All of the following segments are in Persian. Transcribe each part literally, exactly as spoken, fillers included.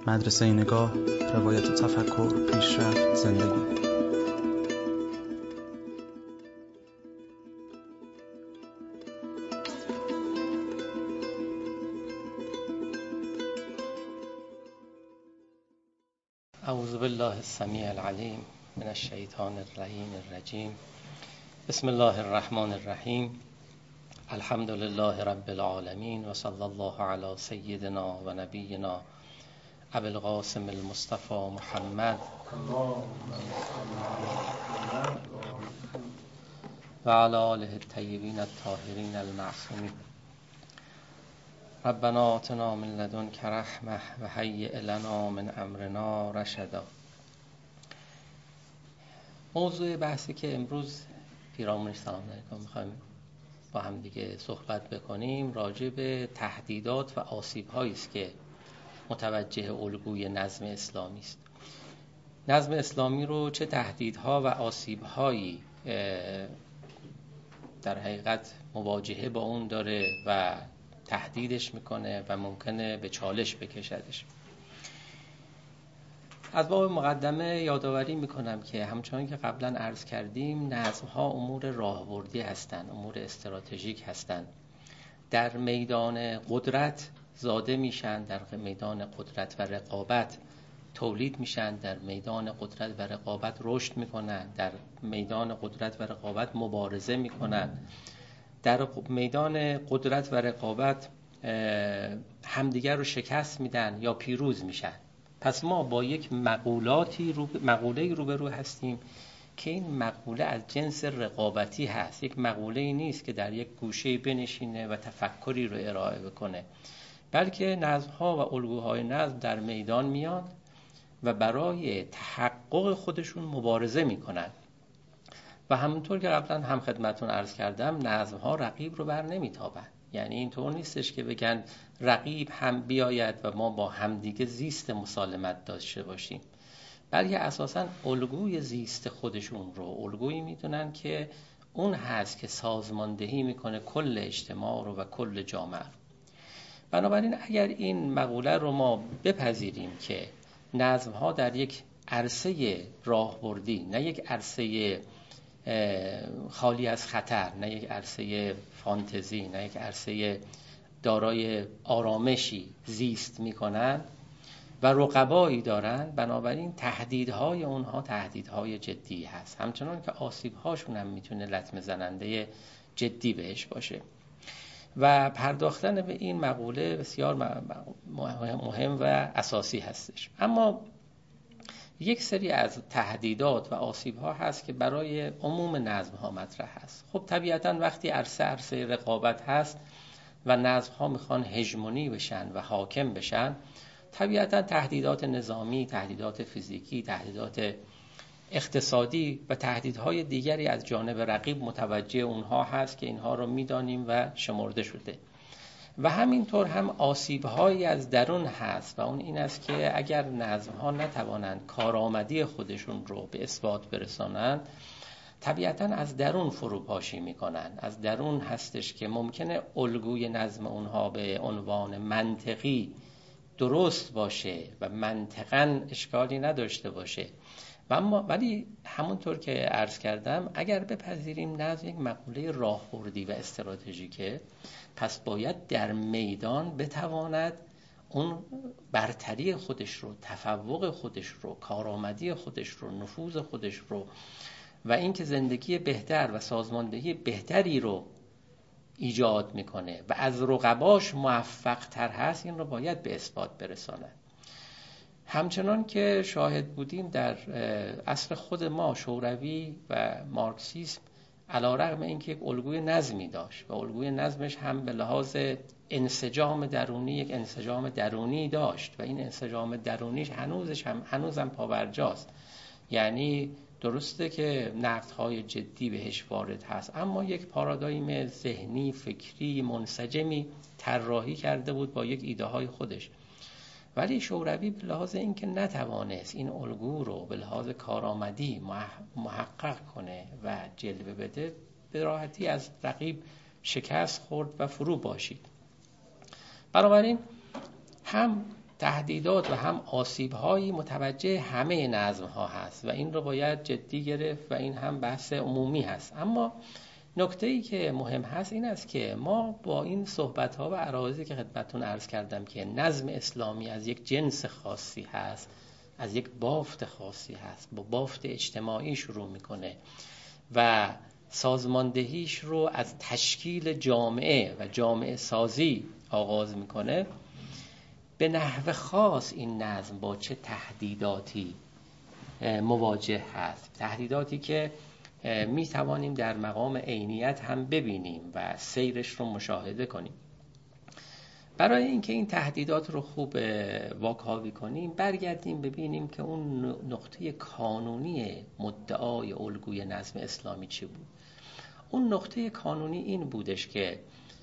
مدرسه نگاه، روایت تفکر، پیشرفت، زندگی. اعوذ بالله السمیع العلیم من الشیطان الرجیم الرجیم بسم الله الرحمن الرحیم الحمد لله رب العالمین و صلی الله علی سیدنا و نبینا ابی القاسم المصطفى محمد و علی آله الطیبین الطاهرین المعصومین. ربنا آتنا من لدنک رحمة و هیئ لنا من امرنا رشدا. موضوع بحثی که امروز پیرامونش سلام علیکم میخوایم با هم دیگه صحبت بکنیم راجع به تهدیدات و آسیب‌هایی است که متوجه الگوی نظم اسلامی است. نظم اسلامی رو چه تهدیدها و آسیب‌هایی در حقیقت مواجهه با اون داره و تهدیدش میکنه و ممکنه به چالش بکشدش. از باب مقدمه یادآوری میکنم که همچنان که قبلا عرض کردیم نظم‌ها امور راهبردی هستند، امور استراتژیک هستند. در میدان قدرت زاده میشن، در میدان قدرت و رقابت تولید میشن، در میدان قدرت و رقابت رشد میکنن، در میدان قدرت و رقابت مبارزه میکنن، در میدان قدرت و رقابت همدیگر رو شکست میدن یا پیروز میشن. پس ما با یک مقولاتی رو مقوله‌ای روبرو هستیم که این مقوله از جنس رقابتی هست. یک مقوله‌ای نیست که در یک گوشه بنشینه و تفکری رو ارائه بکنه، بلکه نظم‌ها و الگوهای نظم در میدان میان و برای تحقق خودشون مبارزه میکنن. و همونطور که قبلا هم خدمتون عرض کردم نظم‌ها رقیب رو بر نمیتابن. یعنی اینطور نیستش که بگن رقیب هم بیاید و ما با همدیگه زیست مسالمت داشته باشیم، بلکه اساساً الگوی زیست خودشون رو الگویی میدونن که اون هست که سازماندهی میکنه کل اجتماع رو و کل جامعه رو. بنابراین اگر این مقوله رو ما بپذیریم که نظم‌ها در یک عرصه راهبردی، نه یک عرصه خالی از خطر، نه یک عرصه فانتزی، نه یک عرصه دارای آرامشی زیست میکنن و رقبایی دارن، بنابراین تهدیدهای اونها تهدیدهای جدی هست، همچنان که آسیبهاشون هم میتونه لطمه زننده جدی بهش باشه. و پرداختن به این مقوله بسیار مهم و اساسی هستش. اما یک سری از تهدیدات و آسیب‌ها هست که برای عموم نظم‌ها مطرح هست. خب طبیعتاً وقتی عرصه عرصه رقابت هست و نظم‌ها میخوان هژمونی بشن و حاکم بشن، طبیعتاً تهدیدات نظامی، تهدیدات فیزیکی، تهدیدات اقتصادی و تهدیدهای دیگری از جانب رقیب متوجه اونها هست که اینها رو میدانیم و شمرده شده. و همینطور هم آسیب‌هایی از درون هست و اون این است که اگر نظم‌ها نتوانند کارآمدی خودشون رو به اثبات برسانند، طبیعتاً از درون فروپاشی میکنن. از درون هستش که ممکنه الگوی نظم اونها به عنوان منطقی درست باشه و منطقاً اشکالی نداشته باشه، و اما ولی همونطور که عرض کردم اگر بپذیریم نظم یک مقوله راهبردی و استراتژیکه، پس باید در میدان بتواند اون برتری خودش رو، تفوق خودش رو، کارآمدی خودش رو، نفوذ خودش رو و اینکه زندگی بهتر و سازماندهی بهتری رو ایجاد میکنه و از رقباش موفق تر هست، این رو باید به اثبات برساند. همچنان که شاهد بودیم در عصر خود ما شوروی و مارکسیسم علیرغم اینکه یک الگوی نظمی داشت و الگوی نظمش هم به لحاظ انسجام درونی یک انسجام درونی داشت و این انسجام درونیش هنوزش هم هنوزم پابرجاست. یعنی درسته که نقدهای جدی بهش وارد هست، اما یک پارادایم ذهنی فکری منسجمی طراحی کرده بود با یک ایده های خودش. ولی شوروی به لحاظ اینکه نتوانست این الگو رو به لحاظ کارآمدی محقق کنه و جلوه بده، به راحتی از رقیب شکست خورد و فرو باشید. بنابراین هم تهدیدات و هم آسیب‌هایی متوجه همه نظم‌ها هست و این رو باید جدی گرفت و این هم بحث عمومی هست. اما نکته‌ای که مهم هست این است که ما با این صحبت‌ها و عرایضی که خدمتتون عرض کردم که نظم اسلامی از یک جنس خاصی هست، از یک بافت خاصی هست، با بافت اجتماعی شروع میکنه و سازماندهیش رو از تشکیل جامعه و جامعه سازی آغاز میکنه، به نحو خاص این نظم با چه تهدیداتی مواجه هست، تهدیداتی که می توانیم در مقام عینیت هم ببینیم و سیرش رو مشاهده کنیم. برای اینکه این تهدیدات رو خوب واکاوی کنیم برگردیم ببینیم که اون نقطه کانونی مدعای الگوی نظم اسلامی چی بود. اون نقطه کانونی این بودش که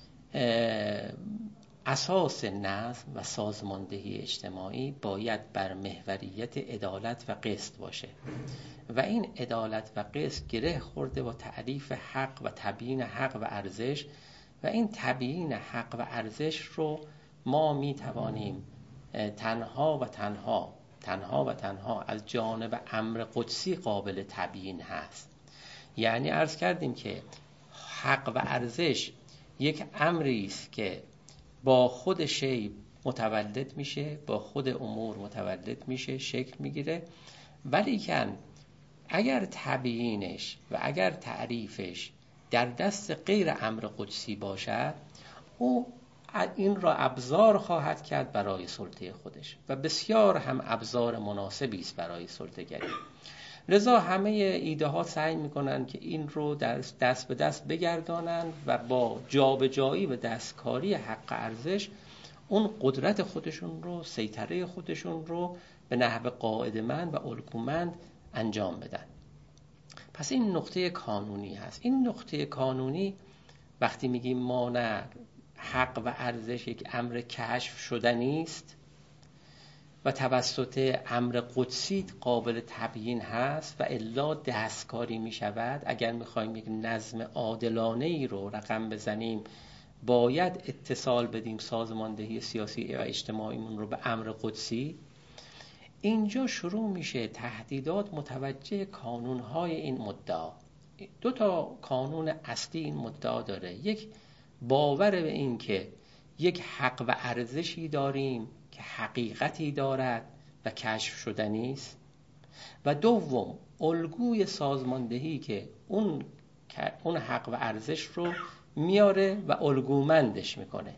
اساس نظم و سازماندهی اجتماعی باید بر محوریت عدالت و قسط باشه و این عدالت و قسط گره خورده با تعریف حق و تبیین حق و ارزش و این تبیین حق و ارزش رو ما می توانیم تنها و تنها تنها و تنها از جانب امر قدسی قابل تبیین هست. یعنی عرض کردیم که حق و ارزش یک امری است که با خود شی متولد میشه، با خود امور متولد میشه، شکل میگیره، ولی کن اگر تبیینش و اگر تعریفش در دست غیر امر قدسی باشد او این را ابزار خواهد کرد برای سلطه خودش و بسیار هم ابزار مناسبی است برای سلطه‌گری. لذا همه ایده ها سعی میکنن که این رو دست به دست بگردانن و با جابجایی و دستکاری حق ارزش اون قدرت خودشون رو، سیطره خودشون رو به نحو قاعده‌مند و الگومند انجام بدن. پس این نقطه کانونی هست. این نقطه کانونی وقتی میگیم ما نه حق و ارزش یک امر کشف شدنی است و توسط امر قدسی قابل تبیین هست و الا دستکاری می شود، اگر می خواهیم یک نظم عادلانه ای رو رقم بزنیم باید اتصال بدیم سازماندهی سیاسی و اجتماعیمون رو به امر قدسی. اینجا شروع میشه تهدیدات متوجه کانونهای این مدعا. دو تا کانون اصلی این مدعا داره. یک، باور به این که یک حق و ارزشی داریم که حقیقتی دارد و کشف شدنی است، و دوم الگوی سازماندهی که اون اون حق و ارزش رو میاره و الگومندش میکنه.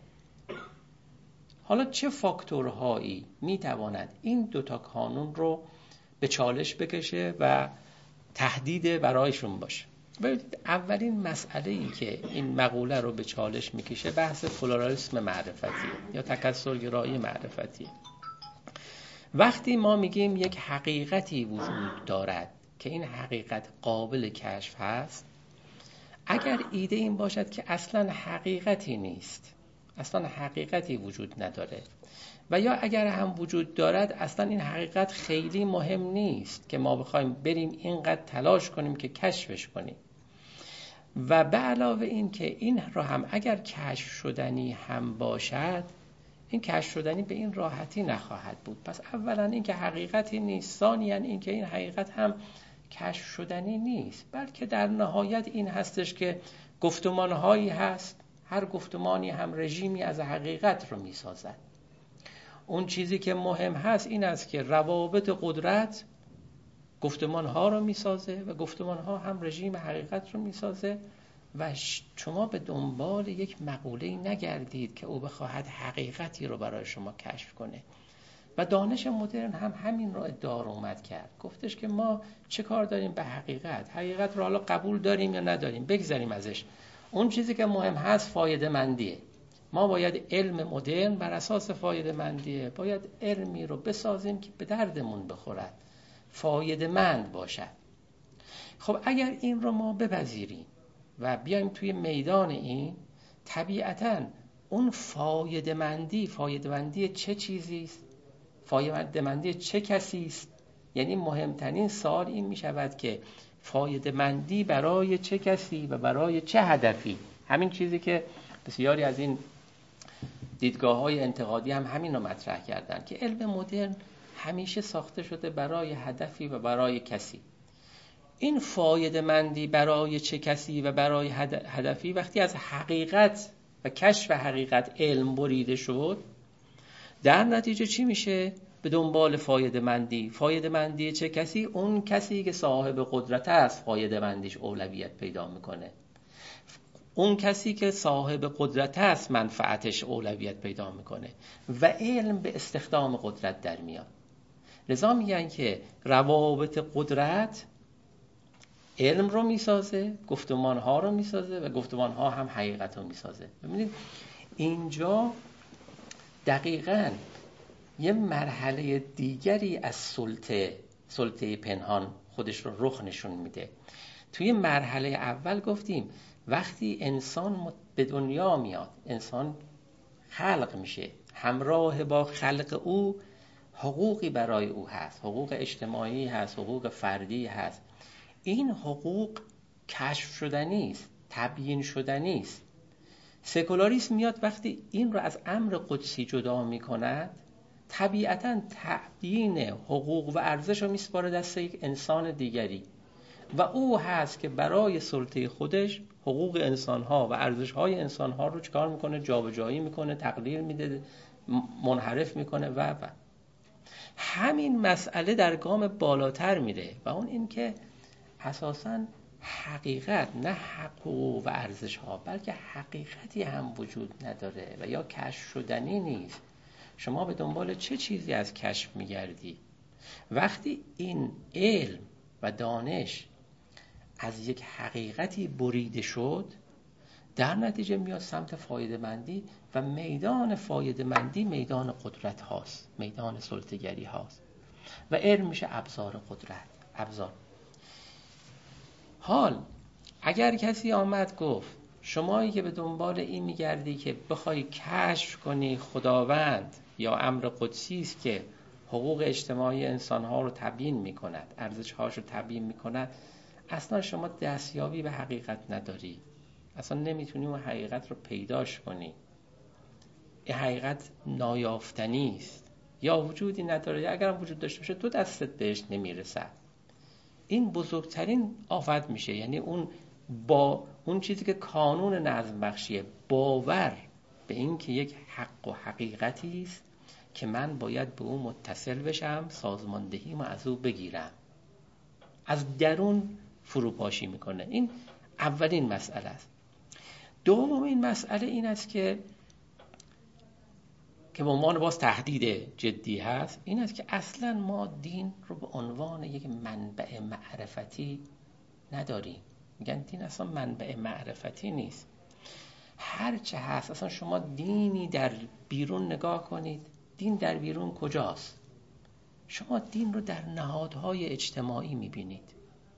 حالا چه فاکتورهایی میتواند این دوتا کانون رو به چالش بکشه و تهدید برایشون باشه؟ اولین مسئله ای که این مقوله رو به چالش میکشه بحث پلورالیسم معرفتیه یا تکثرگرایی معرفتیه. وقتی ما میگیم یک حقیقتی وجود دارد که این حقیقت قابل کشف هست، اگر ایده این باشد که اصلا حقیقتی نیست، اصلا حقیقتی وجود نداره، و یا اگر هم وجود دارد اصلا این حقیقت خیلی مهم نیست که ما بخوایم بریم اینقدر تلاش کنیم که کشفش کنیم، و به علاوه این که این را هم اگر کشف شدنی هم باشد، این کشف شدنی به این راحتی نخواهد بود. پس اولا این که حقیقتی نیست، ثانیاً این که این حقیقت هم کشف شدنی نیست، بلکه در نهایت این هستش که گفتمانهایی هست، هر گفتمانی هم رژیمی از حقیقت رو میسازد. اون چیزی که مهم هست این است که روابط قدرت گفتمانها رو میسازه و گفتمانها هم رژیم حقیقت رو میسازه و شما به دنبال یک مقوله‌ای نگردید که او بخواهد حقیقتی رو برای شما کشف کنه. و دانش مدرن هم همین رو ادعا رو اومد کرد، گفتش که ما چه کار داریم به حقیقت، حقیقت رو حالا قبول داریم یا نداریم بگذاریم ازش، اون چیزی که مهم هست فایده مندیه. ما باید علم مدرن بر اساس فایده مندیه، باید علمی رو بسازیم که به دردمون بخورد، فایده مند باشد. خب اگر این رو ما بپذیریم و بیایم توی میدان این، طبیعتاً اون فایده مندی، فایده مندی چه چیزی است؟ فایده مندی چه کسی است؟ یعنی مهمترین سوال این می شود که فایده مندی برای چه کسی و برای چه هدفی؟ همین چیزی که بسیاری از این دیدگاه‌های انتقادی هم همین رو مطرح کردن که علم مدرن همیشه ساخته شده برای هدفی و برای کسی. این فایده مندی برای چه کسی و برای هدفی وقتی از حقیقت و کشف حقیقت علم بریده شد، در نتیجه چی میشه؟ به دنبال فایده مندی. فایده مندی چه کسی؟ اون کسی که صاحب قدرت است فایده مندیش اولویت پیدا میکنه. اون کسی که صاحب قدرت است منفعتش اولویت پیدا میکنه و علم به استخدام قدرت در میاد. لذا میگن که روابط قدرت علم رو میسازه، گفتمانها رو میسازه و گفتمانها هم حقیقت رو میسازه. ببینید اینجا دقیقاً یه مرحله دیگری از سلطه سلطه پنهان خودش رو رخ نشون میده. توی مرحله اول گفتیم وقتی انسان به دنیا میاد، انسان خلق میشه، همراه با خلق او حقوقی برای او هست، حقوق اجتماعی هست، حقوق فردی هست. این حقوق کشف شدنی است، تبیین شدنی است. سکولاریسم میاد وقتی این رو از امر قدسی جدا میکند، طبیعتاً تبیین حقوق و ارزش رو میسپاره دست یک انسان دیگری و او هست که برای سلطه خودش حقوق انسانها و ارزشهای انسانها رو چکار میکنه؟ جابجایی میکنه، تقلیل میده، منحرف میکنه و و همین مسئله در گام بالاتر میره و اون این که اساساً حقیقت نه حقوق و ارزشها بلکه حقیقتی هم وجود نداره و یا کشف شدنی نیست. شما به دنبال چه چیزی از کشف میگردی؟ وقتی این علم و دانش از یک حقیقتی بریده شد، در نتیجه میاد سمت فایده مندی و میدان فایده مندی میدان قدرت هاست، میدان سلطه‌گری هاست و علم میشه ابزار قدرت. ابزار حال اگر کسی آمد گفت شمایی که به دنبال این میگردی که بخوای کشف کنی خداوند یا امر قدسی است که حقوق اجتماعی انسانها رو تبیین میکند، ارزشهاش رو تبیین میکند، اصلا شما دستیابی به حقیقت نداری، اصلا نمیتونی اون حقیقت رو پیداش کنی. این حقیقت نایافتنی است یا وجودی نداره، یا اگر وجود داشته باشه تو دستت بهش نمیرسد. این بزرگترین آفت میشه، یعنی اون با اون چیزی که کانون نظم بخشیه، باور به این که یک حق و حقیقتی است که من باید به اون متصل بشم، سازماندهیم از او بگیرم، از درون فروپاشی میکنه. این اولین مسئله است. دومین مسئله این است که که به عنوان باز تهدید جدی هست، این است که اصلا ما دین رو به عنوان یک منبع معرفتی نداریم. میگن دین اصلا منبع معرفتی نیست. هر چه هست، اصلا شما دینی در بیرون نگاه کنید، دین در بیرون کجاست؟ شما دین رو در نهادهای اجتماعی میبینید.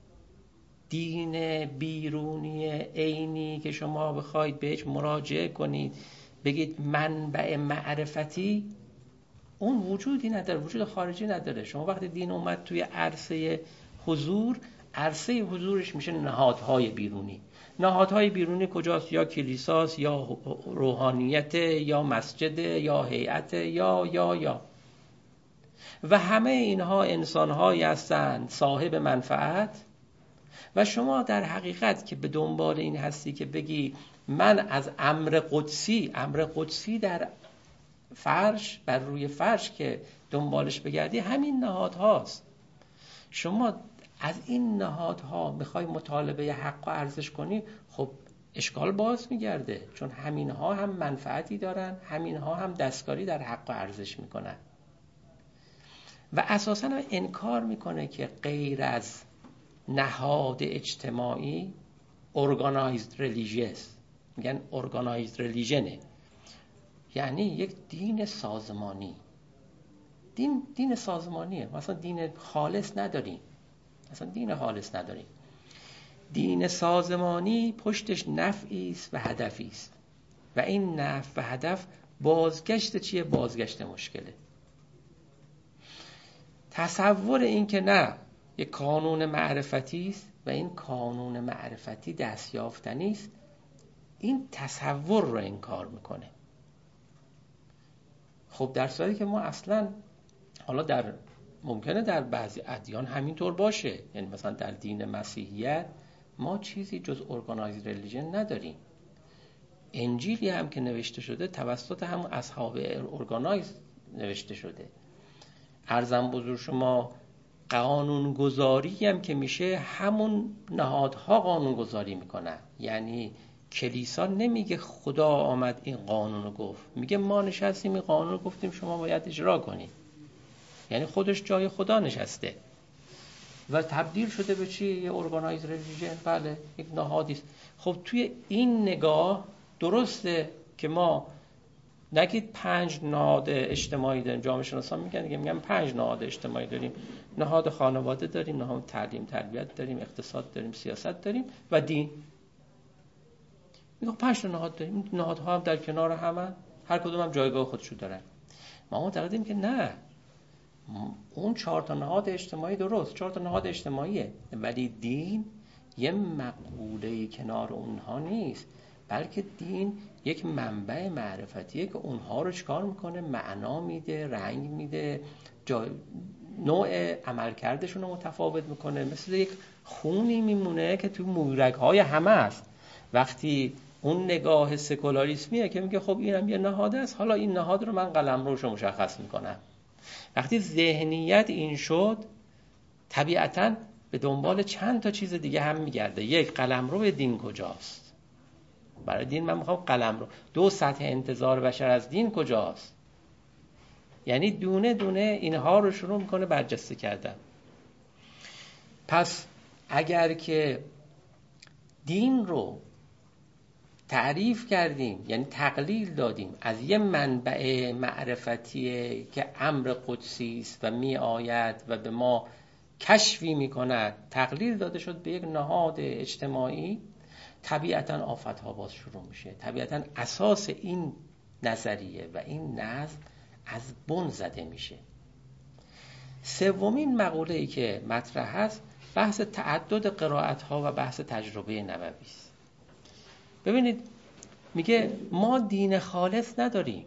دین بیرونی عینی که شما بخواید بهش مراجعه کنید بگید منبع معرفتی، اون وجودی نداره، وجود خارجی نداره. شما وقتی دین اومد توی عرصه حضور، عرصه حضورش میشه نهادهای بیرونی. نهادهای بیرونی کجاست؟ یا کلیساست، یا روحانیت، یا مسجد، یا هیئت، یا یا یا و همه اینها انسانهایی هستند صاحب منفعت. و شما در حقیقت که به دنبال این هستی که بگی من از امر قدسی، امر قدسی در فرش، بر روی فرش که دنبالش بگردی، همین نهادهاست. شما از این نهادها میخوای مطالبه حق و ارزش کنی، خب اشکال باز میگرده، چون همینها هم منفعتی دارن، همینها هم دستکاری در حق و ارزش میکنن و اساساً انکار میکنه که غیر از نهاد اجتماعی organized religious، میگن organized religion، یعنی یک دین سازمانی. دین دین سازمانیه، مثلا دین خالص نداریم، مثلا دین خالص نداریم. دین سازمانی پشتش نفعی است و هدفی است و این نفع و هدف بازگشت چیه؟ بازگشت مشکله. تصور این که نه، یک قانون معرفتی است و این قانون معرفتی دستیافتنی است، این تصور رو انکار میکنه. خب در صورتی که ما اصلا حالا در ممکنه در بعضی ادیان همینطور باشه، یعنی مثلا در دین مسیحیت ما چیزی جز ارگانایزد ریلیجن نداریم. انجیلی هم که نوشته شده توسط همون اصحاب ارگانایز نوشته شده. عرضم بزرگ شما قانون گذاری هم که میشه همون نهادها قانون گذاری میکنن. یعنی کلیسا نمیگه خدا آمد این قانون رو گفت، میگه ما نشستیم این قانون رو گفتیم شما باید اجرا کنید. یعنی خودش جای خدا نشسته و تبدیل شده به چی؟ یه ارگانایز ریلیجن. بله، یک نهادی است. خب توی این نگاه درسته که ما نگید پنج نهاد اجتماعی داریم. جامعه شناسان میگن دیگه، میگن پنج نهاد اجتماعی داریم. نهاد خانواده داریم، نهاد تعلیم تربیت داریم، اقتصاد داریم، سیاست داریم و دین. میگه پنج تا نهاد داریم، نهادها هم در کنار هم، هر کدوم هم جایگاه خودشو دارن. ما معتقدیم که نه، اون چهار تا نهاد اجتماعی درست، چهار تا نهاد اجتماعیه، ولی دین یه مقوله کنار اونها نیست، بلکه دین یک منبع معرفتیه که اونها رو چکار میکنه؟ معنا میده، رنگ میده، جای... نوع عملکردشون رو متفاوت میکنه. مثل یک خونی میمونه که تو مویرگ‌های همه است. وقتی اون نگاه سکولاریسمیه که میگه خب اینم یه نهاد است، حالا این نهاد رو من قلمروش رو مشخص میکنم. وقتی ذهنیت این شد، طبیعتاً به دنبال چند تا چیز دیگه هم میگرده. یک، قلمرو دین کجاست؟ برای دین من میخوام قلمرو. دو، سطح انتظار بشر از دین کجاست؟ یعنی دونه دونه اینها رو شروع میکنه برجسته کردن. پس اگر که دین رو تعریف کردیم، یعنی تقلیل دادیم از یه منبع معرفتیه که امر قدسی است و می آید و به ما کشفی می کند، تقلیل داده شد به یک نهاد اجتماعی، طبیعتاً آفت‌ها باز شروع میشه. طبیعتاً اساس این نظریه و این نظم از بن زده میشه. سومین مقوله‌ای که مطرح هست بحث تعدد قرائت‌ها و بحث تجربه نبوی است. ببینید، میگه ما دین خالص نداریم.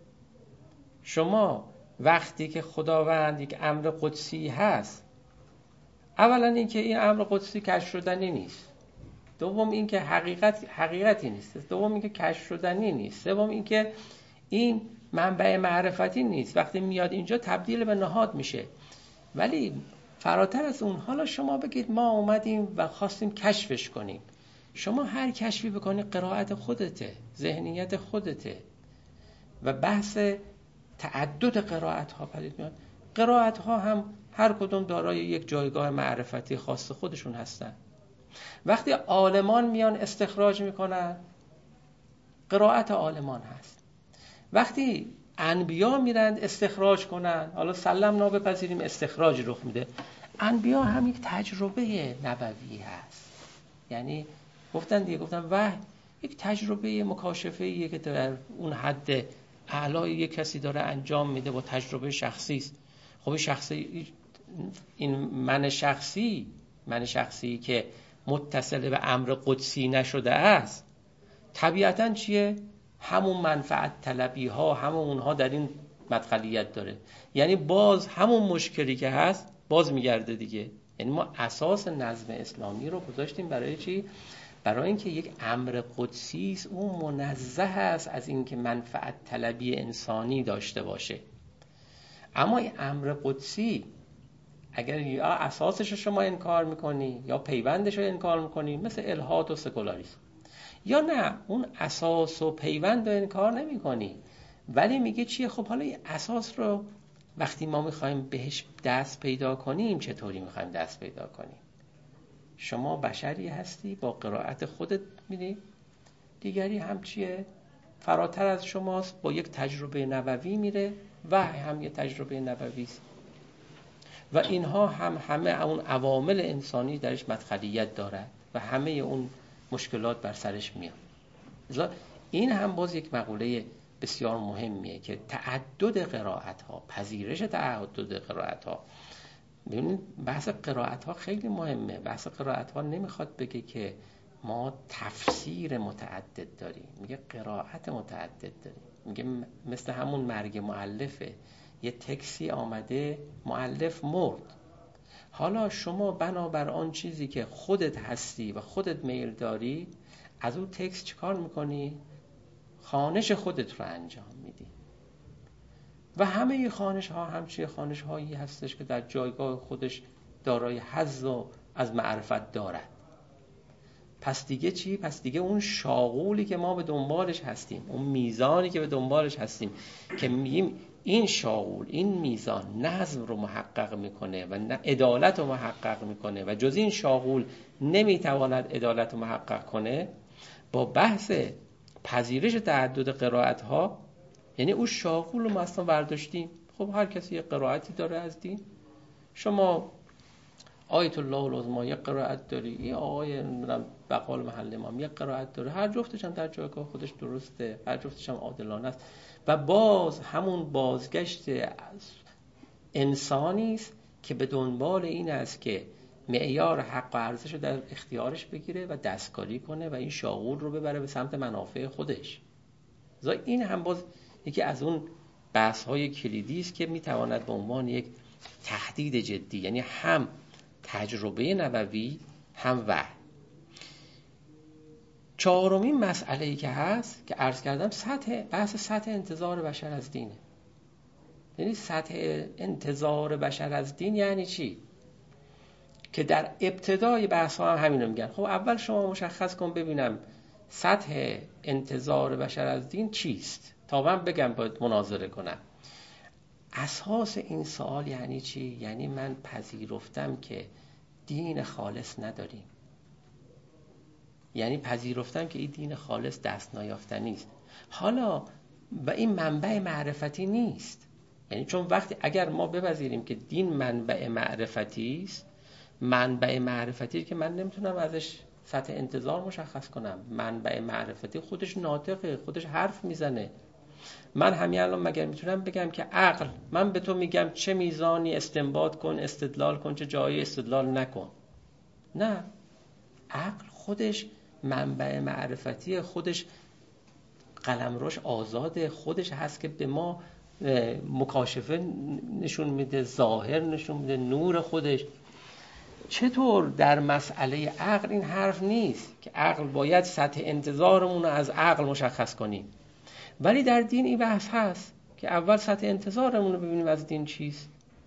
شما وقتی که خداوند یک امر قدسی هست، اولا اینکه این امر قدسی کشف شدنی نیست، دوم اینکه حقیقت حقیقتی نیست، دوم اینکه کشف شدنی نیست، سوم اینکه این منبع معرفتی نیست. وقتی میاد اینجا تبدیل به نهاد میشه. ولی فراتر از اون، حالا شما بگید ما اومدیم و خواستیم کشفش کنیم. شما هر کشفی بکنی قرائت خودته، ذهنیت خودته و بحث تعدد قرائت ها پدید میاد. قرائت ها هم هر کدوم دارای یک جایگاه معرفتی خاص خودشون هستن. وقتی عالمان میان استخراج میکنن، قرائت عالمان هست. وقتی انبیا میرند استخراج کنن، حالا سلمنا بپذیریم استخراج رخ میده، انبیا هم یک تجربه نبوی هست. یعنی گفتن دیگه، گفتن وحی یک تجربه مکاشفه‌ایه که در اون حد اعلای یک کسی داره انجام میده با تجربه شخصی است. خب شخصی، این من شخصی من شخصی که متصل به امر قدسی نشده است، طبیعتاً چیه؟ همون منفعت طلبی ها، همون اونها در این مدخلیت داره. یعنی باز همون مشکلی که هست باز میگرده دیگه. یعنی ما اساس نظم اسلامی رو گذاشتیم برای چی؟ برای اینکه یک امر قدسی است، اون منزه است از اینکه منفعت طلبی انسانی داشته باشه. اما این امر قدسی اگر یا اساسش رو شما انکار میکنی یا پیوندش رو انکار میکنی، مثل الحاد و سکولاریسم، یا نه اون اساس و پیوند رو انکار نمی کنی ولی میگه چیه؟ خب حالا این اساس رو وقتی ما میخوایم بهش دست پیدا کنیم، چطوری میخوایم دست پیدا کنیم؟ شما بشری هستی، با قرائت خودت میدی، دیگری هم چیه؟ فراتر از شماست، با یک تجربه نبوی میره، وحی هم یه تجربه نبوی است و اینها هم همه اون عوامل انسانی درش مدخلیت دارد و همه اون مشکلات بر سرش میاد. این هم باز یک مقوله بسیار مهمیه که تعدد قرائت ها، پذیرش تعدد قرائت ها. ببینید بحث قرائت ها خیلی مهمه. بحث قرائت ها نمیخواد بگه که ما تفسیر متعدد داریم، میگه قرائت متعدد داریم. میگه مثل همون مرگ مؤلفه، یه تکسی آمده مؤلف مرد. حالا شما بنابر آن چیزی که خودت هستی و خودت میل داری از اون تکست چیکار میکنی؟ خوانش خودت رو انجام میدی. و همه خوانش ها همچین خوانش هایی هستش که در جایگاه خودش دارای حظ و از معرفت دارد. پس دیگه چی؟ پس دیگه اون شاغولی که ما به دنبالش هستیم، اون میزانی که به دنبالش هستیم که میگیم این شاغول، این میزان نظم رو محقق میکنه و عدالت رو محقق میکنه و جز این شاغول نمیتواند عدالت رو محقق کنه، با بحث پذیرش تعدد قرائت ها، یعنی اون شاغول رو ما اصلا برداشتیم. خب هر کسی یک قرائتی داره از دین. شما آیت الله العظمی یک قرائت داری، این آقای بقال محل امام یک قرائت داره، هر جفتش هم در جایگاه خودش درسته، هر جفتش هم عادلانه است و باز همون بازگشت انسانی است که به دنبال این است که معیار حق و ارزش رو در اختیارش بگیره و دستکاری کنه و این شاغول رو ببره به سمت منافع خودش. این هم باز یکی از اون بحث‌های کلیدی است که میتواند به عنوان یک تهدید جدی، یعنی هم تجربه نبوی هم وحی. چهارمین مسئله‌ای که هست که عرض کردم سطح بحث سطح انتظار بشر از دینه. یعنی سطح انتظار بشر از دین یعنی چی؟ که در ابتدای بحث ها هم همینو میگن. خب اول شما مشخص کن ببینم سطح انتظار بشر از دین چیست تا من بگم باید مناظره کنم. اساس این سوال یعنی چی؟ یعنی من پذیرفتم که دین خالص نداریم، یعنی پذیرفتم که این دین خالص دست نیافتنی است. حالا و این منبع معرفتی نیست، یعنی چون وقتی اگر ما بپذیریم که دین منبع معرفتی است، منبع معرفتی که من نمیتونم ازش سطح انتظار مشخص کنم. منبع معرفتی خودش ناطقه، خودش حرف میزنه. من همین الان مگر میتونم بگم که عقل، من به تو میگم چه میزانی استنباط کن، استدلال کن، چه جایی استدلال نکن؟ نه، عقل خودش منبع معرفتی، خودش قلمروش آزاده، خودش هست که به ما مکاشفه نشون میده، ظاهر نشون میده، نور خودش. چطور در مسئله عقل این حرف نیست که عقل باید سطح انتظارمون رو از عقل مشخص کنیم، ولی در دین این بحث هست که اول سطح انتظارمون رو ببینیم از دین چیست.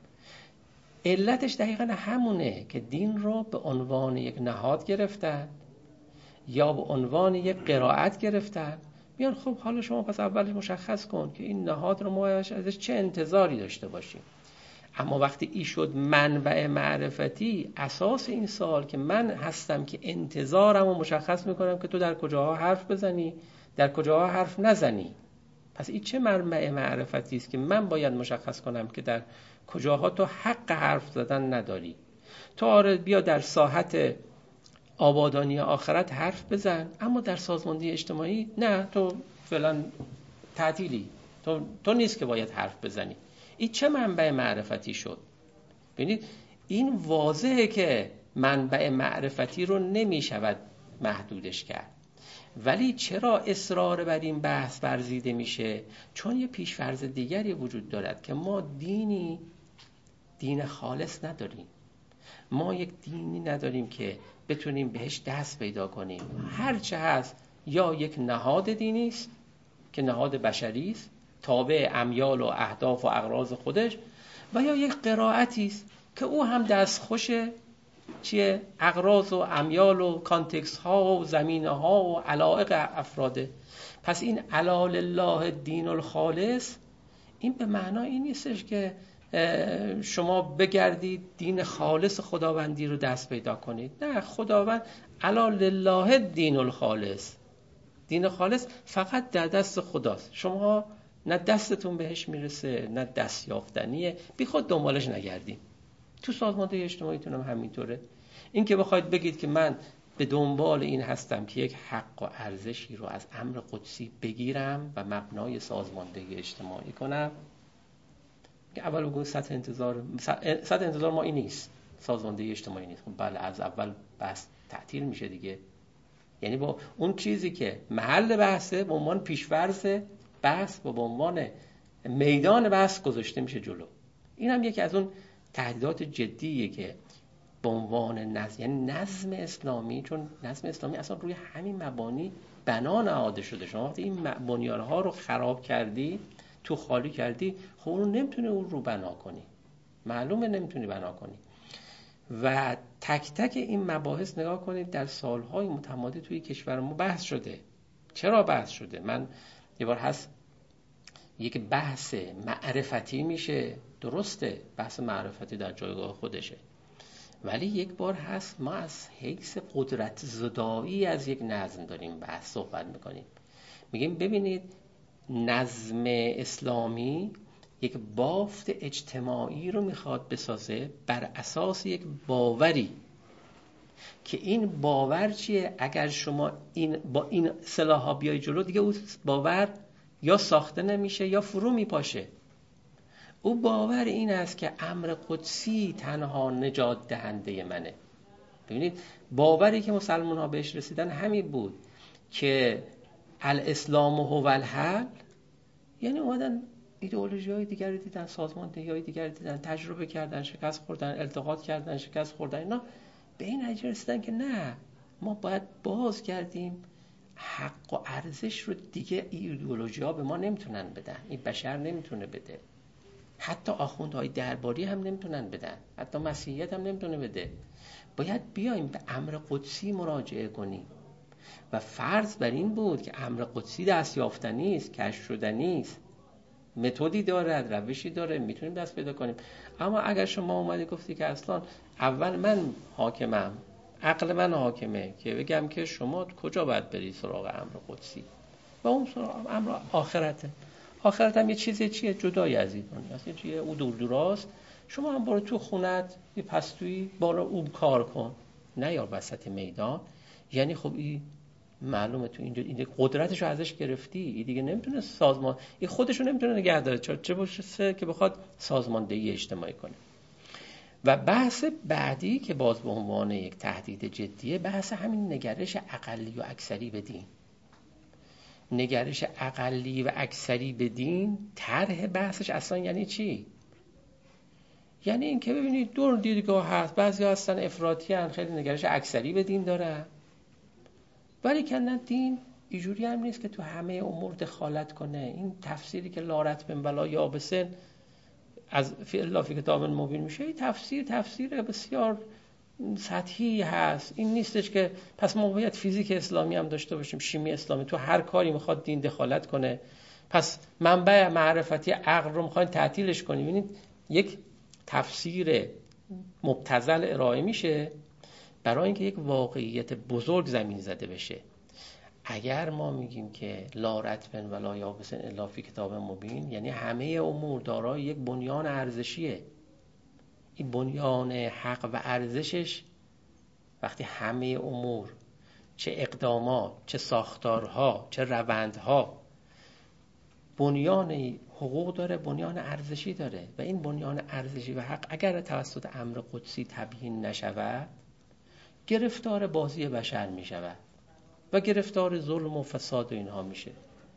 علتش دقیقا همونه که دین رو به عنوان یک نهاد گرفتن یا به عنوان یک قرائت گرفتن. میان خب حالا شما پس اولش مشخص کن که این نهاد رو ما ازش چه انتظاری داشته باشیم. اما وقتی ای شد منبع معرفتی، اساس این سوال که من هستم که انتظارم رو مشخص میکنم که تو در کجاها حرف بزنی، در کجاها حرف نزنی. پس این چه منبع معرفتی است که من باید مشخص کنم که در کجاها تو حق حرف زدن نداری. تو آره بیا در ساحت آبادانی آخرت حرف بزن، اما در سازماندهی اجتماعی نه، تو فعلا تعطیلی، تو تو نیست که باید حرف بزنی. این چه منبع معرفتی شد؟ ببینید این واضحه که منبع معرفتی رو نمی شود محدودش کرد. ولی چرا اصرار بر این بحث ورزیده میشه؟ چون یه پیش‌فرض دیگری وجود دارد که ما دینی دین خالص نداریم. ما یک دینی نداریم که بتونیم بهش دست پیدا کنیم. هر چه هست یا یک نهاد دینی است که نهاد بشری است، تابع امیال و اهداف و اغراض خودش، و یا یک قرائتی است که او هم دستخوش چیه؟ اغراض و امیال و کانتکست ها و زمینه ها و علایق افراده. پس این علی لله دین الخالص، این به معنای این نیستش که شما بگردید دین خالص خداوندی رو دست پیدا کنید. نه، خداوند علی لله دین الخالص، دین خالص فقط در دست خداست. شما نه دستتون بهش میرسه نه دست یافتنیه، بی خود دنبالش نگردیم. تو سازماندهی اجتماعیتون هم همینطوره. این که بخواید بگید که من به دنبال این هستم که یک حق و ارزشی رو از امر قدسی بگیرم و مبنای سازماندهی اجتماعی کنم، که اول بگو سطح انتظار سطح انتظار ما این نیست، سازماندهی اجتماعی نیست. بله، از اول بحث تعطیل میشه دیگه. یعنی با اون چیزی که محل بحثه به عنوان پیش‌فرض بحث به عنوان میدان بحث گذاشته میشه جلو. این هم یکی از اون تهدیدات جدیه که به عنوان نظم، یعنی نظم اسلامی، چون نظم اسلامی اصلا روی همین مبانی بنا نهاده شده. شما وقتی این بنیانها رو خراب کردی، تو خالی کردی، خب اون نمیتونی اون رو بنا کنی، معلومه نمیتونی بنا کنی. و تک تک این مباحث نگاه کنید در سالهای متمادی توی کشور ما بحث شده. چرا بحث شده؟ من یه بار هست یک بحث معرفتی میشه، درسته بحث معرفتی در جایگاه خودشه، ولی یک بار هست ما از حیث قدرت زدایی از یک نظم داریم بحث صحبت میکنیم. میگیم ببینید نظم اسلامی یک بافت اجتماعی رو میخواد بسازه بر اساس یک باوری که این باور چیه؟ اگر شما این با این اصطلاحات بیای جلو، دیگه اون باور یا ساخته نمیشه یا فرو میپاشه. او باور این است که امر قدسی تنها نجات دهنده منه. ببینید باوری که مسلمان ها بهش رسیدن همین بود که الاسلام هو الحل، یعنی اومدن ایدئولوژی های دیگری دیدن، سازماندهی های دیگری دیدن، تجربه کردن، شکست خوردن، التقاط کردن، شکست خوردن، اینا به این نتیجه رسیدن که نه، ما باید باز کردیم حق و ارزش رو دیگه ایدئولوژی ها به ما نمیتونن بدن، این بشر نمیتونه بده، حتی آخوندهای درباری هم نمیتونن بدن، حتی مسیحیت هم نمیتونه بده. باید بیایم به امر قدسی مراجعه کنیم و فرض بر این بود که امر قدسی دست یافتنی است، کشف شدنی است، متدی دارد، روشی داره، میتونیم دست پیدا کنیم. اما اگر شما اومدی گفتی که اصلا اول من حاکمم، عقل من حاکمه که بگم که شما کجا باید بری سراغ امر قدسی و اون سراغ امر آخرته. آخرت هم یه چیزی چیه جدای از این دنیا است، یه چیه او دور دوراست. شما هم برو تو خونت یه پستویی بالا اون کار کن، نه یا وسط میدان. یعنی خب این معلومه تو اینجا این قدرتش رو ازش گرفتی، این دیگه نمیتونه سازمان، این خودش رو نمیتونه نگه داره، چه باشه که بخواد سازماندهی اجتماعی کنه. و بحث بعدی که باز به عنوان یک تهدید جدیه، بحث همین نگرش اقلی و اکثری به دین. نگرش اقلی و اکثری به دین، طرح بحثش اصلا یعنی چی؟ یعنی این که ببینید دور دیدگاه هست، بعضی هستن افراطی هستن، خیلی نگرش اکثری به دین دارن، ولی که نه، دین اینجوری هم نیست که تو همه امور دخالت کنه. این تفسیری که لا رطب ولا یابس از فی الله فی کتاب مبین میشه، این تفسیر تفسیر بسیار سطحی هست. این نیستش که پس ما باید فیزیک اسلامی هم داشته باشیم، شیمی اسلامی، تو هر کاری میخواد دین دخالت کنه، پس منبع معرفتی عقل رو میخواین تعطیلش کنیم. ببینید یک تفسیر مبتذل ارائه میشه برای اینکه یک واقعیت بزرگ زمین زده بشه. اگر ما میگیم که لا رطب ولا یابس الا فی کتاب مبین، یعنی همه امور دارای یک بنیان ارزشیه. این بنیان حق و ارزشش وقتی همه امور، چه اقدامات، چه ساختارها، چه روندها، بنیان حقوق داره، بنیان ارزشی داره، و این بنیان ارزشی و حق اگر توسط امر قدسی تبیین نشود، گرفتار بازی بشر می شود و گرفتار ظلم و فساد و اینها میشه.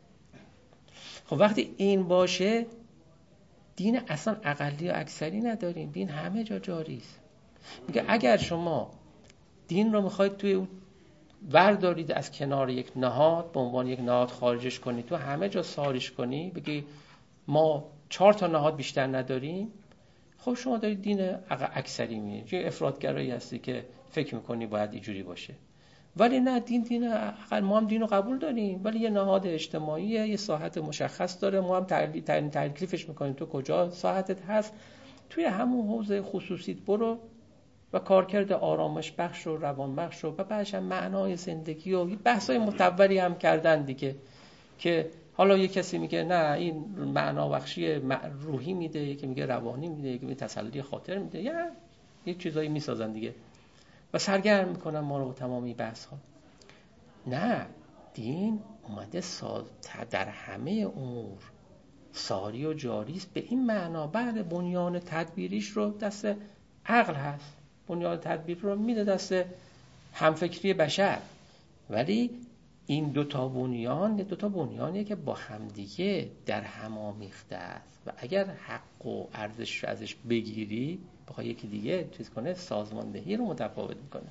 خب وقتی این باشه، دین اصلا اقلی و اکثری نداریم، دین همه جا جاری است. میگه اگر شما دین رو میخواید توی اون وردارید از کنار یک نهاد، به عنوان یک نهاد خارجش کنید، تو همه جا ساریش کنی، بگی ما چهار تا نهاد بیشتر نداریم، خب شما دارید دین اکثری میگید، یه افراطگرایی هستی که فکر میکنی باید اینجوری باشه. ولی نه، دین دین ما هم دین رو قبول داریم، ولی یه نهاد اجتماعیه، یه ساحت مشخص داره، ما هم تکلیفش میکنیم تو کجا ساحتت هست، توی همون حوزه خصوصیت برو و کارکرد آرامش بخش و روان بخش و بعدش هم معنای زندگی و بحثای متولی هم کردن دیگه، که حالا یه کسی میگه نه این معنا بخشی روحی میده، یکی میگه روانی میده، یکی میگه تسلی خاطر میده، یا یه چیزایی میسازن دیگه و سرگرم میکنن ما رو تمامی بحث ها. نه، دین اومده در همه امور ساری و جاری است به این معنا. بعد بنیان تدبیریش رو دست عقل هست، بنیان تدبیر رو میده دست همفکری بشر، ولی این دوتا بنیان دوتا بنیانیه که با همدیگه در هم آمیخته است و اگر حق و ارزش رو ازش بگیری بخوای یکی دیگه چیز کنه، سازماندهی رو متفاوت میکنه.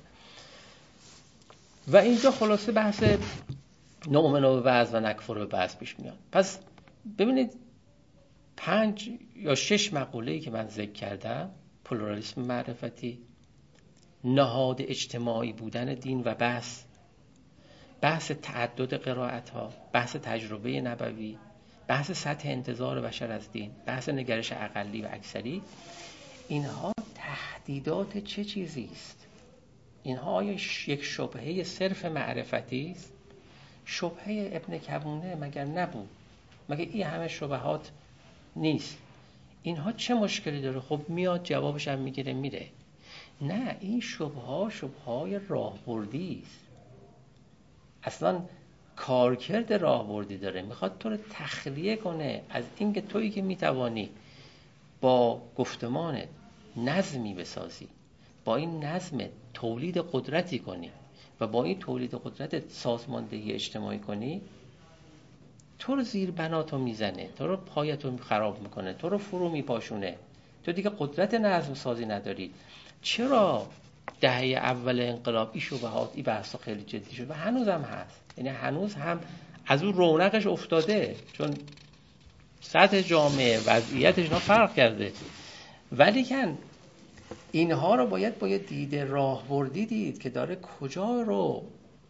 و اینجا خلاصه بحث نؤمن ببعض و نکفر ببعض پیش میاد. پس ببینید پنج یا شش مقوله‌ای که من ذکر کردم، پلورالیسم معرفتی، نهاد اجتماعی بودن دین و بحث بحث تعدد قرائت‌ها، بحث تجربه نبوی، بحث سطح انتظار بشر از دین، بحث نگرش اقلی و اکثری، اینها تهدیدات چه چیزی است؟ اینها آیا یک شبهه صرف معرفتی است؟ شبهه ابن کبونه مگر نبود؟ مگر این همه شبهات نیست؟ اینها چه مشکلی داره؟ خب میاد جوابش هم میگیره میره. نه، این شبهه شبهه راهبردی است. اصلا کارکرد راهبردی داره، میخواد تو رو تخلیه کنه از اینکه تویی که میتوانی با گفتمانت نظمی بسازی، با این نظم تولید قدرتی کنی و با این تولید قدرت سازماندهی اجتماعی کنی، تو رو زیر بناتو میزنه، تو رو پایتو خراب میکنه، تو رو فرو میپاشونه، تو دیگه قدرت نظم سازی نداری. چرا دهه اول انقلاب این شبهات این بحثا خیلی جدی شد و هنوز هم هست؟ یعنی هنوز هم از اون رونقش افتاده، چون سطح جامعه وضعیتش اینا فرق کرده، ولی کن اینها رو باید باید دید راهبردی دید که داره کجا رو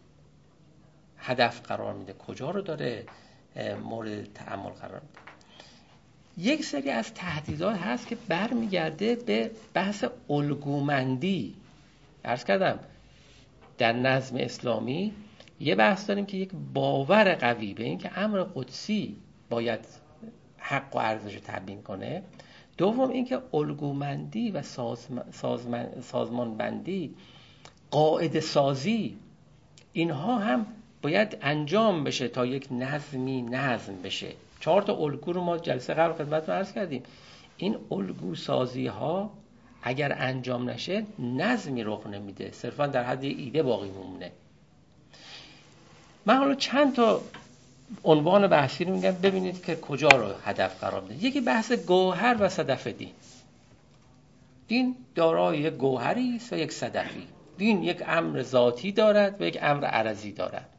هدف قرار میده، کجا رو داره مورد تأمل قرار میده. یک سری از تهدیدات هست که برمیگرده به بحث الگومندی. عرض کردم در نظم اسلامی یه بحث داریم که یک باور قوی به این که امر قدسی باید حق و ارزش رو تبیین کنه. دوم این که الگومندی و سازمان سازمان سازمان بندی، قاعده سازی، اینها هم باید انجام بشه تا یک نظمی نظم بشه. چهار تا الگو رو ما جلسه قبل خدمتتون عرض کردیم. این الگو سازی ها اگر انجام نشه نظمی رخ نمیده، صرفا در حد ایده باقی میمونه. من حالا چند تا عنوان بحثی رو میگم ببینید که کجا رو هدف قرار میده. یکی بحث گوهر و صدف دین. دین دارای یک گوهری است و یک صدفی. دین یک امر ذاتی دارد و یک امر عرضی دارد.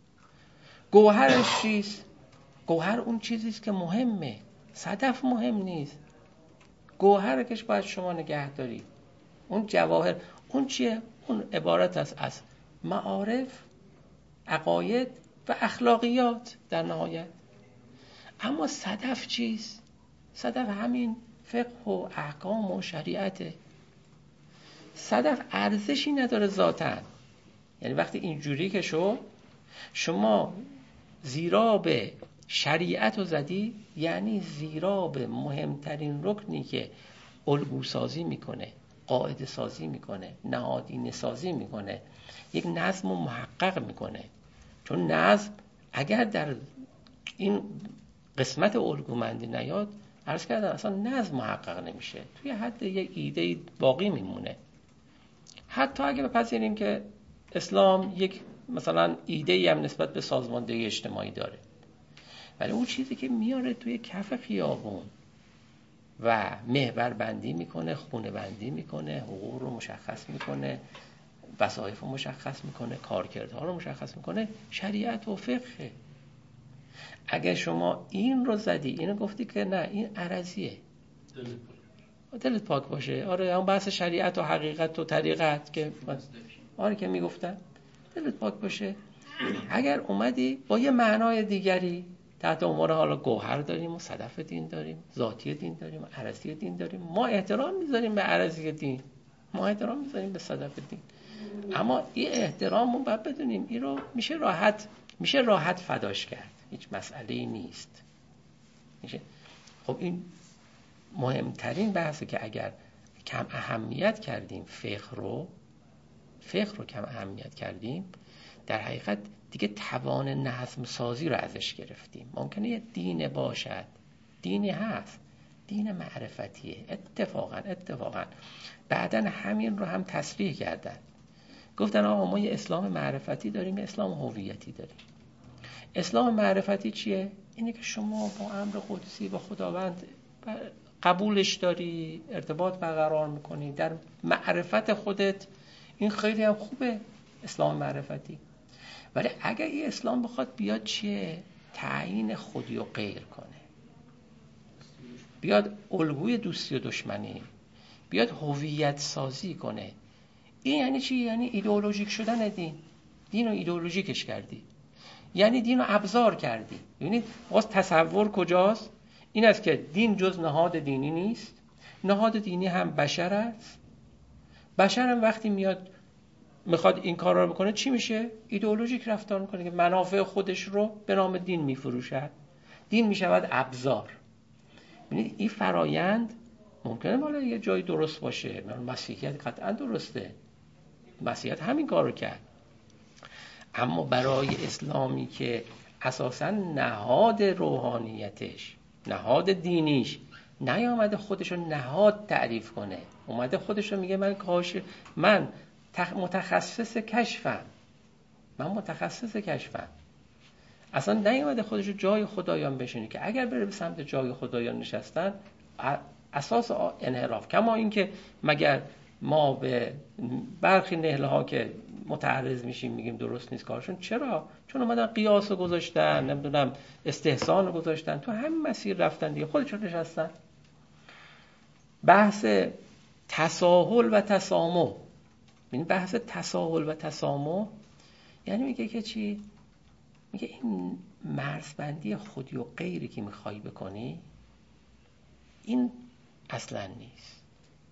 گوهرش چیست؟ گوهر اون چیزی است که مهمه، صدف مهم نیست. گوهرش باید شما نگه داری. اون جواهر اون چیه؟ اون عبارت است از معارف، عقاید و اخلاقیات در نهایت. اما صدف چیست؟ صدف همین فقه و احکام و شریعته. صدف ارزشی نداره ذاتاً. یعنی وقتی اینجوری که شو شما زیرا به شریعت رو زدی، یعنی زیرا به مهمترین رکنی که الگو سازی میکنه، قاعده سازی میکنه، نهادینه سازی میکنه، یک نظم رو محقق میکنه. چون نظم اگر در این قسمت الگومندی نیاد، عرض کردم اصلا نظم محقق نمیشه، توی حد یک ایده باقی میمونه. حتی اگه بپذیریم که اسلام یک مثلا ایده‌ای هم نسبت به سازماندهی اجتماعی داره، ولی اون چیزی که میاره توی کف خیابون و محور بندی میکنه، خونه بندی میکنه، حقوق رو مشخص میکنه، وظایف رو مشخص میکنه، کارکردها رو مشخص میکنه، شریعت و فقه. اگه شما این رو زدی، اینو گفتی که نه این عرضیه، دلت پاک باشه. آره اون بحث شریعت و حقیقت و طریقت که آره که میگفتن دلت پاک باشه. اگر اومدی با یه معنای دیگری تحت عنوان حالا گوهر داریم و صدف دین داریم، ذاتی دین داریم و عرضی دین داریم، ما احترام میذاریم به عرضی دین، ما احترام میذاریم به صدف دین، اما این احترام رو باید بدونیم این رو میشه راحت میشه راحت فداش کرد، هیچ مسئله‌ای نیست. میشه. خب این مهمترین بحثه که اگر کم اهمیت کردیم فقه رو فقه رو کم اهمیت کردیم، در حقیقت دیگه توان نظم سازی رو ازش گرفتیم. ممکنه یه دین باشد، دینی هست، دین معرفتیه، اتفاقا اتفاقا بعدن همین رو هم تصریح کردن، گفتن آقا ما یه اسلام معرفتی داریم، یه اسلام هویتی داریم. اسلام معرفتی چیه؟ اینه که شما با امر قدسی با خداوند قبولش داری، ارتباط برقرار میکنی در معرفت خودت. این خیلی هم خوبه اسلام معرفتی. ولی اگر این اسلام بخواد بیاد چیه؟ تعیین خودی و غیر کنه، بیاد الگوی دوستی و دشمنی، بیاد هویت سازی کنه، این یعنی چی؟ یعنی ایدئولوژیک شدن دین. دین رو ایدئولوژیکش کردی، یعنی دین رو ابزار کردی. ببینید باز تصور کجاست؟ این است که دین جز نهاد دینی نیست، نهاد دینی هم بشر است. بشر هم وقتی میاد میخواد این کار رو بکنه چی میشه؟ ایدئولوژیک رفتار میکنه که منافع خودش رو به نام دین میفروشد. دین میشود ابزار. ببینید این فرایند ممکنه مال یه جایی درست باشه، مسیحیت قطعا درسته، مسیحیت همین کار رو کرد، اما برای اسلامی که اساساً نهاد روحانیتش، نهاد دینیش نیامده خودش رو نهاد تعریف کنه، اومده خودش رو میگه من کاش من متخصص کشفم، من متخصص کشفم، اصلا نیامده خودش رو جای خدایان بشینه که اگر بره به سمت جای خدایان نشستن اساس انحراف. کما اینکه مگر ما به برخی نهله ها که متعرض میشیم میگیم درست نیست کارشون، چرا؟ چون اومدن قیاس رو گذاشتن، نمیدونم استحسان رو گذاشتن، تو همین مسیر رفتن دیگه، خودشون نشستن. بحث تساهل و تسامح، یعنی بحث تساهل و تسامح یعنی میگه که چی؟ میگه این مرزبندی خودی و غیری که میخوای بکنی این اصلا نیست.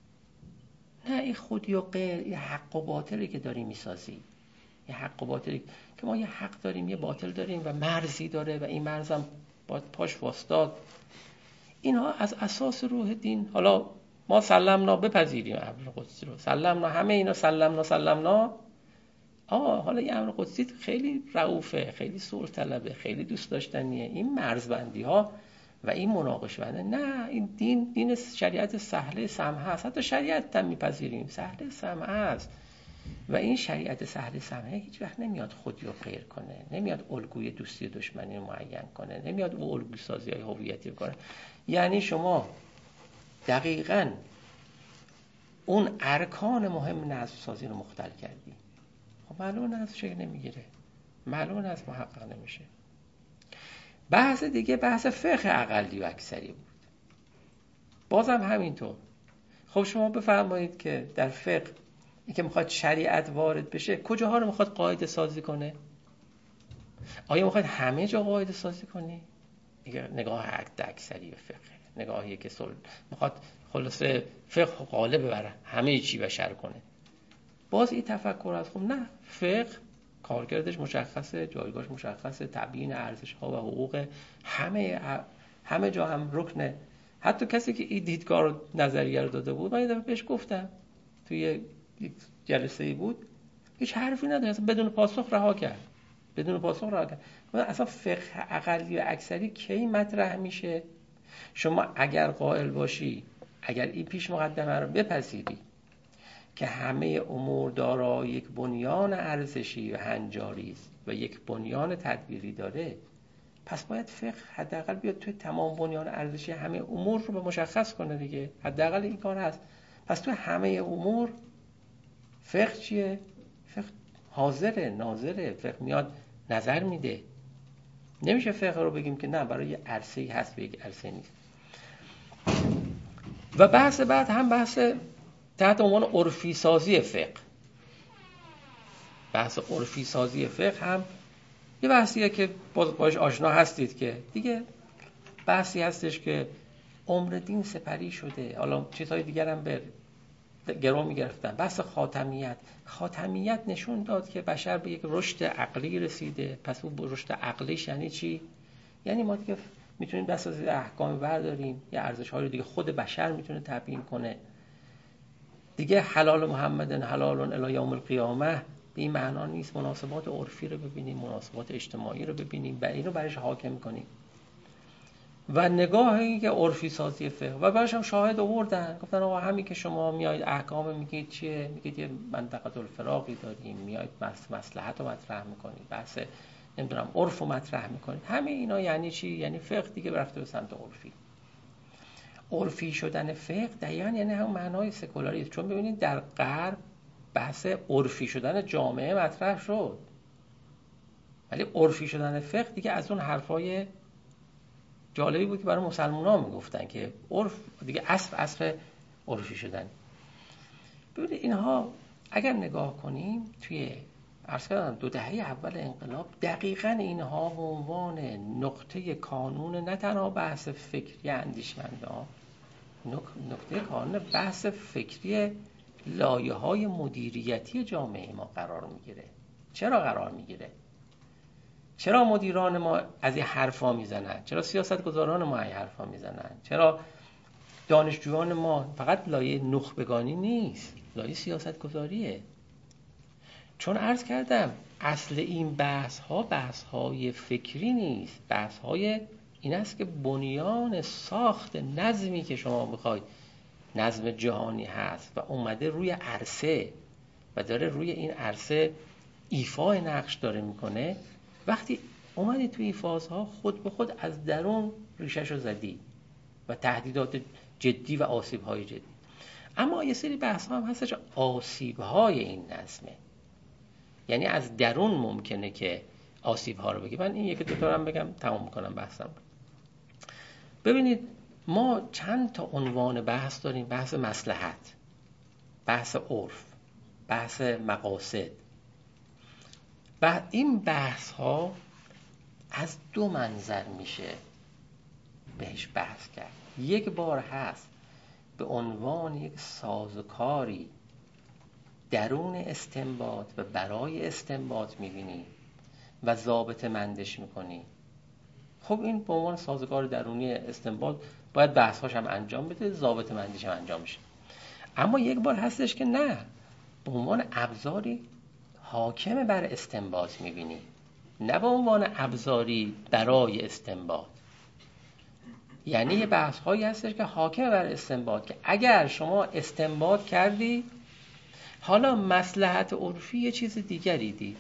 نه، این خودی و غیر، یه حق و باطلی که داری میسازی، یه حق و باطلی که ما یه حق داریم یه باطل داریم و مرزی داره و این مرزم باید پاش واسطاد. اینها از اساس روح دین. حالا ما سلمنا بپذیریم امر قدسی رو، سلمنا، همه اینا سلمنا سلمنا. آه حالا یه امر قدسی خیلی رؤوفه، خیلی صلح طلبه، خیلی دوست داشتنیه. این مرزبندی ها و این مناقشه بنده، نه، این دین دین شریعت سهله سمحه است. حتی شریعت هم میپذیریم سهله سمحه است و این شریعت سهله سمحه هیچ وقت نمیاد خودی رو غیر کنه، نمیاد الگوی دوستی و دشمنی رو معین کنه، نمیاد او الگوی سازی های هویتی کنه. یعنی شما دقیقاً اون ارکان مهم نظم سازی رو مختل کردی. خب معلومه نظم شکل نمیگیره، معلومه نظم محقق نمیشه. بحث دیگه بحث فقه اقلی و اکثری بود، بازم همینطور. خب شما بفرمایید که در فقه این که میخواد شریعت وارد بشه کجاها رو میخواد قاعده سازی کنه؟ آیا میخواد همه جا قاعده سازی کنی؟ نگاه اکثری به فقه، نگاهی که سل... میخواد خلاصه فقه غالب بر همه چی بشر کنه. باز این تفکر از خب نه، فقه کارکردش مشخصه، جایگاهش مشخصه، تبیین ارزش ها و حقوق همه همه جا هم رکنه. حتی کسی که این دیدگاه رو نظریه رو داده بود، من یه دفعه بهش گفتم توی یک جلسه‌ای بود، هیچ حرفی نداره، اصلا بدون پاسخ رها کرد، بدون پاسخ رها کرد. اصلا فقه اقلی و اکثری کی مطرح میشه؟ شما اگر قائل باشی، اگر این پیش مقدمه رو بپذیری که همه امور دارای یک بنیان ارزشی و هنجاری است و یک بنیان تدبیری داره، پس باید فقه حداقل بیاد توی تمام بنیان ارزشی همه امور رو به مشخص کنه دیگه. حداقل این کار هست. پس توی همه امور فقه چیه؟ فقه حاضره، ناظره، فقه میاد نظر میده. نمیشه فقه رو بگیم که نه برای یه عرصه‌ای هست و یک عرصه نیست. و بحث بعد هم بحث تحت عنوان عرفی سازی فقه. بحث عرفی سازی فقه هم یه بحثیه که باش آشنا هستید که دیگه بحثی هستش که عمر دین سپری شده، حالا چیزهای دیگر هم به گرو میگرفتن. بحث خاتمیت. خاتمیت نشون داد که بشر به یک رشد عقلی رسیده. پس اون رشد عقلیش یعنی چی؟ یعنی ما دیگه میتونیم دست از احکام برداریم، یه ارزش‌های رو دیگه خود بشر میتونه تعیین کنه. دیگه حلال محمد حلال الی یوم القیامه به این معنا نیست. مناسبات عرفی رو ببینیم، مناسبات اجتماعی رو ببینیم و اینو برایش حاکم کنیم. و نگاهی که عرفی سازی فقه و برایش هم شاهد آوردن، گفتن آقا همین که شما میایید احکام میگید چیه؟ میگید یه منطقه الفراقی داریم، میایید مصلحت رو مطرح میکنید، بحث نمیدونم عرف رو مطرح میکنید. همه اینا یعنی چی؟ یعنی فقه دیگه رفته به سمت عرفی. عرفی شدن فقه دقیقاً یعنی هم معنای سکولاریسم. چون ببینید در غرب بحث عرفی شدن جامعه مطرح شد، ولی عرفی شدن فقه دیگه از اون حرفای جالبی بود که برای مسلمان‌ها میگفتن که عرف دیگه اصل اصل عرفی شدن. ببینید اینها اگر نگاه کنیم توی عرض کردم دو دهه اول انقلاب دقیقاً اینها به عنوان نقطه کانون نه تنها بحث فکری اندیشمندان، نقطه کانون بحث فکری لایه‌های مدیریتی جامعه ما قرار میگیره. چرا قرار میگیره؟ چرا مدیران ما از این حرفا میزنن؟ چرا سیاستگزاران ما این حرفا میزنن؟ چرا دانشجویان ما فقط لایه نخبگانی نیست، لایه سیاستگزاریه؟ چون عرض کردم اصل این بحث ها بحث های فکری نیست، بحث های این است که بنیان ساخت نظمی که شما بخواید نظم جهانی هست و اومده روی عرصه و داره روی این عرصه ایفای نقش داره میکنه، وقتی اومدی توی این فازها خود به خود از درون ریشه‌شو زدی و تهدیدات جدی و آسیب‌های جدی. اما یه سری بحث‌ها هم هستش آسیب‌های این نظمه، یعنی از درون ممکنه که آسیب‌ها رو بگی. من این یکی دو تا هم بگم تمام می‌کنم بحثم. ببینید ما چند تا عنوان بحث داریم: بحث مصلحت، بحث عرف، بحث مقاصد. و این بحث‌ها از دو منظر میشه بهش بحث کرد. یک بار هست به عنوان یک سازوکاری درون استنباط و برای استنباط میبینی و ضابط مندش میکنی. خب این به عنوان سازوکار درونی استنباط باید بحث‌هاش هم انجام بده، ضابط مندیش هم انجام بشه. اما یک بار هستش که نه، به عنوان ابزاری حاکم بر استنباط میبینی، نه به عنوان ابزاری برای استنباط. یعنی یه بحث هایی هستش که حاکم بر استنباط، که اگر شما استنباط کردی حالا مصلحت عرفی یه چیز دیگری دید،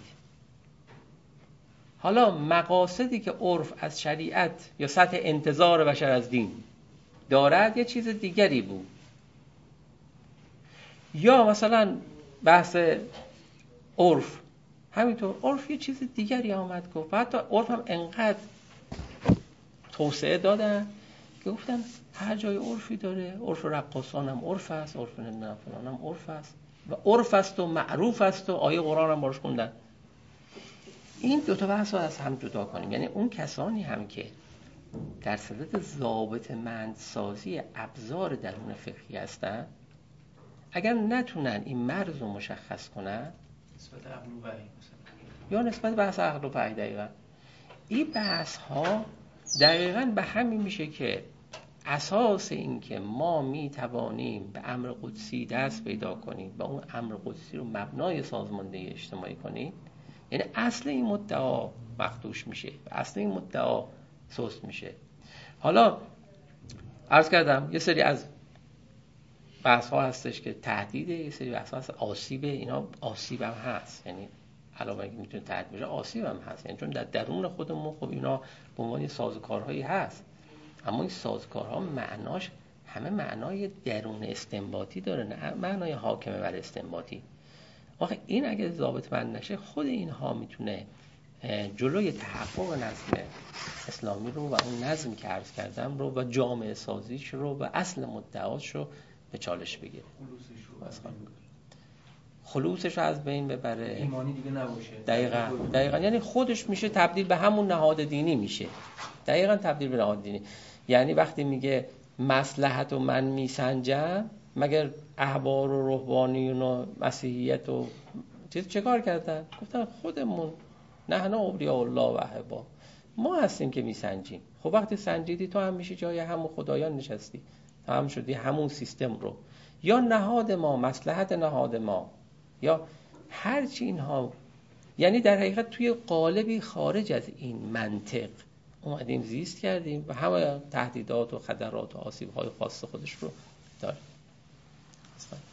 حالا مقاصدی که عرف از شریعت یا سطح انتظار بشر از دین دارد یه چیز دیگری بود. یا مثلا بحث عرف همینطور، عرف یه چیز دیگری آمد گفت. حتی عرف هم انقدر توسعه دادن که گفتن هر جای عرفی داره، عرف رقاصان هم عرف است، عرف نمیدونم فلان هم عرف است و عرف است و معروف است و آیه قرآن هم باش خوندن. این دو تا بحث رو از هم جدا کنیم. یعنی اون کسانی هم که در صدد ضابط مندسازی ابزار درون فقهی هستن، اگر نتونن این مرز رو مشخص کنن نسبت عقل و وحی یا نسبت بحث عقل و وحی، دقیقا این بحث ها دقیقا به همین میشه که اساس این که ما می توانیم به امر قدسی دست پیدا کنیم و اون امر قدسی رو مبنای سازماندهی اجتماعی کنیم، یعنی اصل این مدعا مخدوش میشه و اصل این مدعا سست میشه. حالا عرض کردم یه سری از بحث ها هستش که تهدیده، یه سری بحث ها هست آسیبه. اینا آسیب هم هست، یعنی علاوه اینکه میتونه تهدید بشه آسیب هم هست، یعنی چون در درون خودمون خب اینا به عنوان سازوکارهایی هست، اما این سازوکارها معناش همه معنای درون استنباطی داره، نه معنای حاکم بر استنباطی. آخه این اگه ضابط بند نشه، خود اینها میتونه جلوی تحقق نظم اسلامی رو و اون نظمی که عرض کردم رو و جامعه سازیش رو و اصل مدعاش رو به چالش بگیره، خلوصش رو از بین ببره، ایمانی دیگه نباشه. دقیقاً دقیقاً یعنی خودش میشه تبدیل به همون نهاد دینی میشه. دقیقاً تبدیل به نهاد دینی. یعنی وقتی میگه مصلحت و من میسنجم، مگر احبار و رهبانیون و مسیحیت و چیز چه کار کردن؟ گفتن خودمون نحن اولیاء الله و احبا، ما هستیم که میسنجیم. خب وقتی سنجیدی تو هم میشی جای همون خدایان نشستی، تو هم شدی همون سیستم رو. یا نهاد ما، مصلحت نهاد ما، یا هر چی اینها، یعنی در حقیقت توی قالبی خارج از این منطق اومدیم زیست کردیم و همه تهدیدات و خطرات و آسیب‌های خاص خودش رو داره.